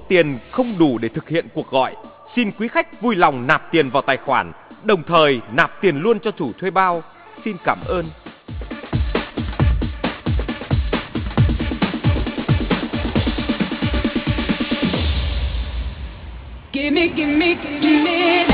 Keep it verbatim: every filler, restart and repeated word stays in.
tiền không đủ để thực hiện cuộc gọi, xin quý khách vui lòng nạp tiền vào tài khoản, đồng thời nạp tiền luôn cho chủ thuê bao. Xin cảm ơn. Gimme, gimme, gimme